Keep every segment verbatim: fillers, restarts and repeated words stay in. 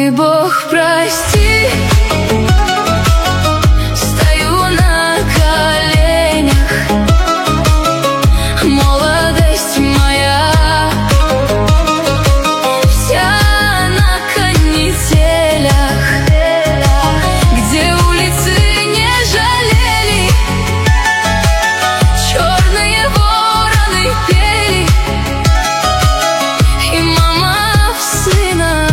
Мой Бог, прости, стою на коленях, молодость моя вся на канителях, где улицы не жалели, черные вороны пели, и мама в сына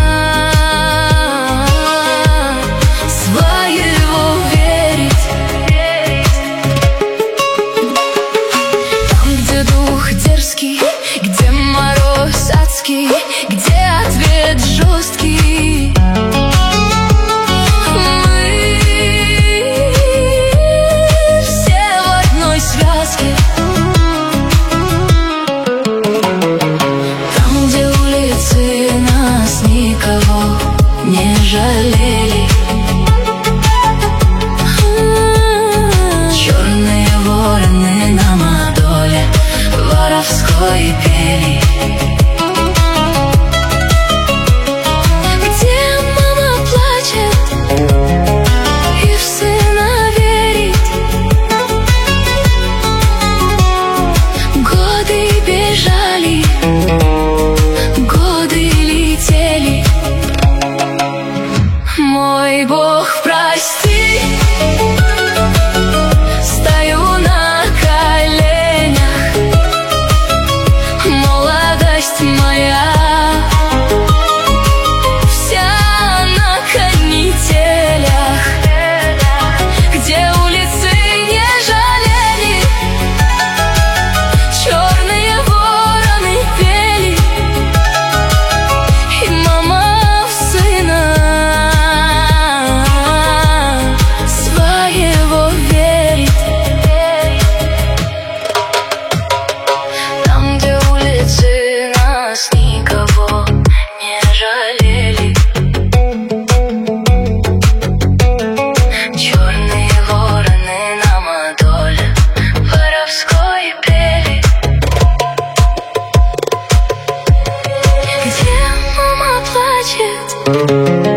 своего верит. Там, где дух дерзкий, где мороз адский, где ответ жесткий, мы все в одной связке. Там, где улицы нас никого не жалели, черные вороны нам о доле воровской пели. Где мама плачет и в сына верит, годы бежали, годы летели. Мой Бог, прости, стою на коленях, молодость моя вся на канителях, где улицы не жалели, черные вороны пели, и мама в сына своего верит. Там, где улицы нас никого не жалели, черные вороны нам о доле воровской пели. Где мама плачет